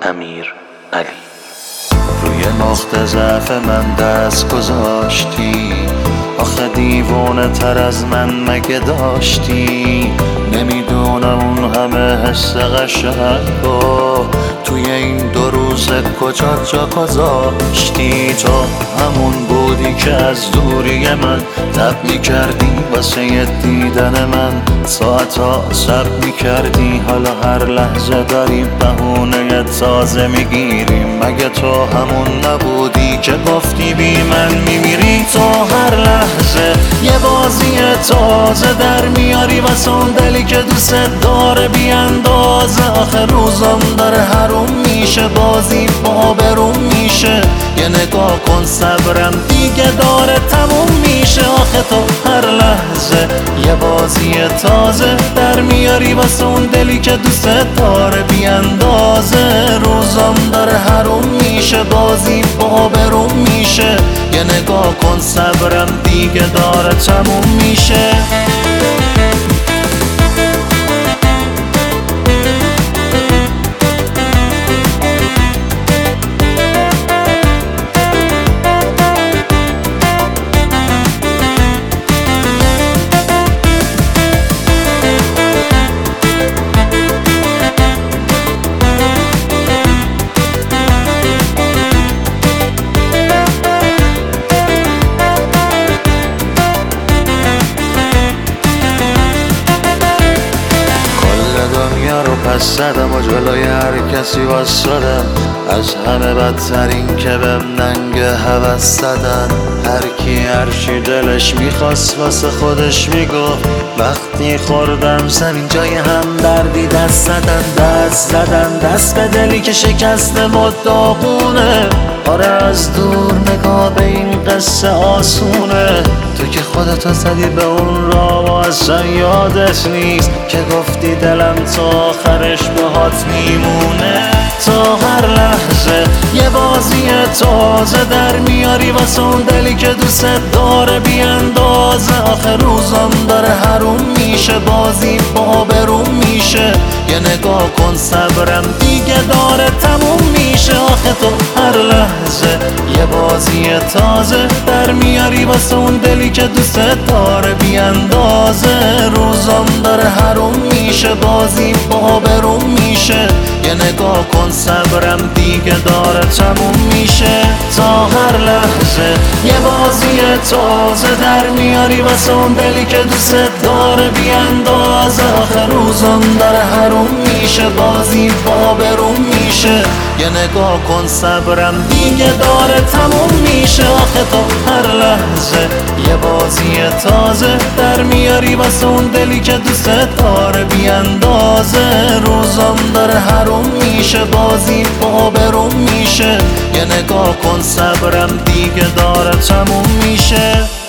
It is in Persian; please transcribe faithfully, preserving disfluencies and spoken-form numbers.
امیر علی. روی نقطه ضعف من دست گذاشتی، آخه دیوانه تر از من مگه داشتی؟ نمیدونم اون همه حس قشنگو توی این دو روز کجا جا گذاشتی؟ تو همون بودی که از دوری من تب میکردی واسه دیدن من، ساعتا سب میکردی، حالا هر لحظه داریم بهونه تازه میگیریم. مگه تو همون نبودی که گفتی بی من میمیری؟ تو هر لحظه یه بازی تازه در میاری واسه اون دلی که دوست داره بی اندازه. آخه روزم داره حروم میشه، بازی با بروم میشه، یه نگاه کن صبرم دیگه داره تموم میشه. آخه تو هر لحظه یه بازی تازه در میاری واسه اون دلی که دوست داره بی اندازه. روزم داره حروم میشه، بازی با بروم میشه، یه نگاه کن صبرم دیگه داره تموم میشه. پس زدم و جلوی هر کسی واسدم، از همه بدترین که بهم ننگ هوس زدن. هر کی هرچی دلش میخواست واسه خودش میگفت، وقتی خوردم زمین جای هم دردی دست زدن. دست زدن دست به دلی که شکسته و داغونه، آره از دور نگاه به این قصه آسونه. تو که خودتو زدی به اون راه و اصلا یادت نیست که گفتی دلم تا آخرش باهات میمونه. تا هر لحظه یه بازی تازه در میاری واسه اون دلی که دوست داره بی اندازه. آخه روزم داره حروم میشه، بازی با بروم میشه، یه نگاه کن صبرم دیگه داره تموم میشه. آخه تو هر لحظه یه بازی تازه در میاری واسه اون دلی که دوست داره بی اندازه. روزم داره حروم میشه، بازی با بروم میشه، یه نگاه کن صبرم دیگه داره تموم میشه. تا هر لحظه یه بازی تازه در میاری واسه اون دلی که دوست داره بی اندازه. آخه روزم داره حروم میشه، بازی با بروم میشه، یه نگاه کن صبرم دیگه داره تموم میشه. آخه تو هر لحظه یه بازی تازه در میاری واسه اون دلی که دوست داره بی اندازه. روزم داره حروم میشه، بازی با بروم میشه، یه نگاه کن صبرم دیگه داره تموم میشه.